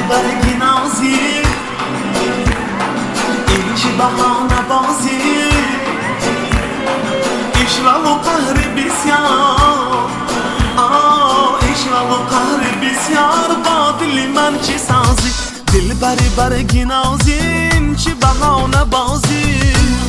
برگی نازی، این چی بهانه بازی، اشرا و قهر بسیار، اشرا و قهر بسیار با دل من چی سازی. دل برگی نازی، این چی بهانه بازی.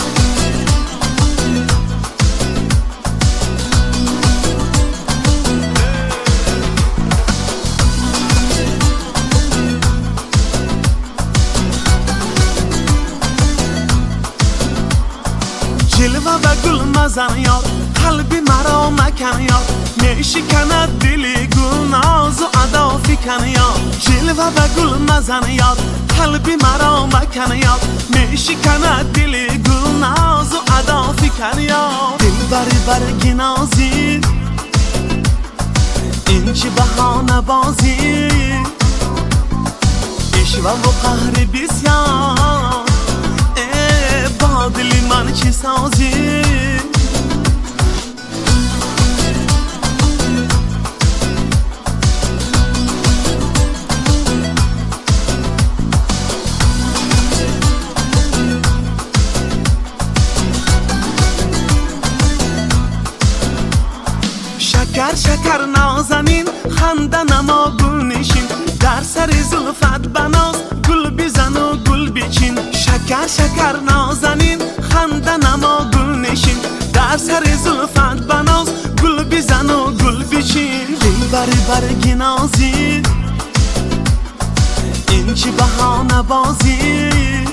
جلوه و گل مزن یار، قلبی مرا مکن یار، میشکند دلی گل ناز و ادا فکن یار. جلوه و گل مزن یار، قلبی مرا مکن یار، میشکند دلی گل ناز و ادا فکن یار. دل برگی نازی، این چی بهانه بازی، اشوه و قهر بسیار با دل من چی سازی. شکر شکر نازنین، خنده نما گل نشین، در سر زلفت بناز گل بزن و گل بچین. شکر شکر نازنین، خنده نما گل نشین، در سر زلفت بناز گل بزن و گل بچین. دل برگی نازی، این چی بهانه بازی،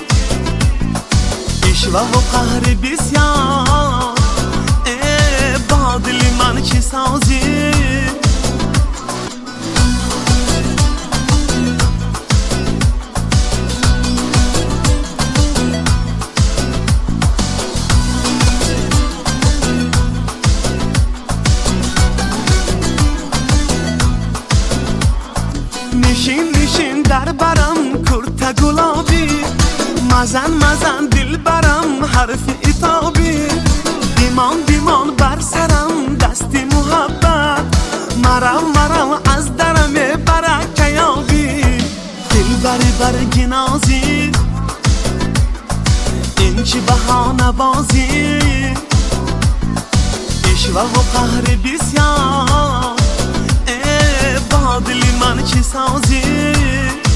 اشوه و قهر بسیار با دل من چی سازی. نشین نشین در برم کرته گلابی، مزن مزن دل برم حرف عتابی. دیمان دیمان بر سرم دستی محبت، مرم از درم برکه یابی. دل برگی نازی، این چی بهانه بازی، اشوه و قهر بسیار با دل من چی سازی.